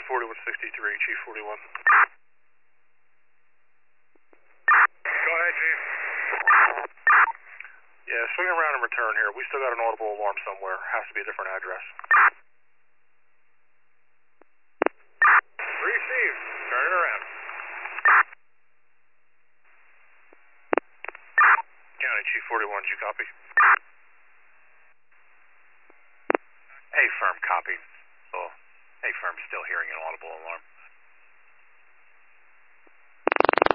4163, Chief 41. Go ahead, Chief. Yeah, swing around and return here. We still got an audible alarm somewhere. Has to be a different address. Received. Turn it around. County Chief 41, did you copy? A firm copy. Oh, A firm still hearing an audible alarm.